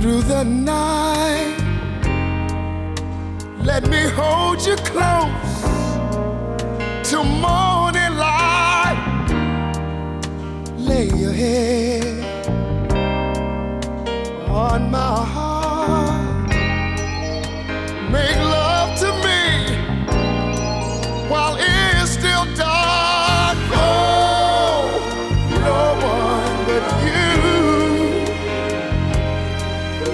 through the night. Let me hold you close till morning light. Lay your head on my heart.